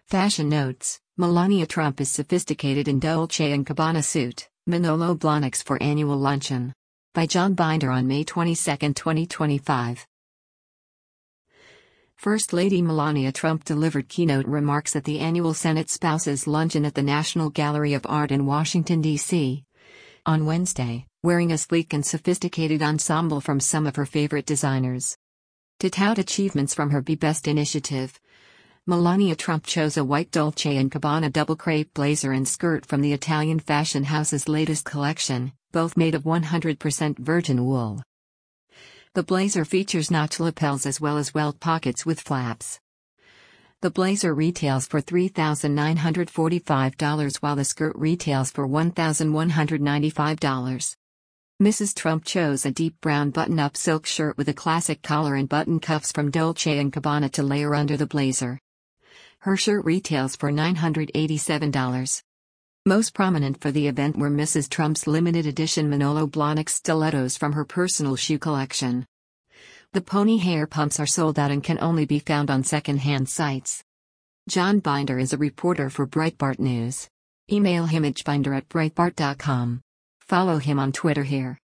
Fashion notes: Melania Trump is sophisticated in Dolce & Gabbana suit, Manolo Blahniks for annual luncheon. By John Binder on May 22, 2025. First Lady Melania Trump delivered keynote remarks at the annual Senate Spouses Luncheon at the National Gallery of Art in Washington, D.C. on Wednesday, wearing a sleek and sophisticated ensemble from some of her favorite designers. To tout achievements from her Be Best initiative, Melania Trump chose a white Dolce & Gabbana double crepe blazer and skirt from the Italian fashion house's latest collection, both made of 100% virgin wool. The blazer features notch lapels as well as welt pockets with flaps. The blazer retails for $3,945 while the skirt retails for $1,195. Mrs. Trump chose a deep brown button-up silk shirt with a classic collar and button cuffs from Dolce & Gabbana to layer under the blazer. Her shirt retails for $987. Most prominent for the event were Mrs. Trump's limited edition Manolo Blahniks stilettos from her personal shoe collection. The pony hair pumps are sold out and can only be found on second-hand sites. John Binder is a reporter for Breitbart News. Email him at binder@breitbart.com. Follow him on Twitter here.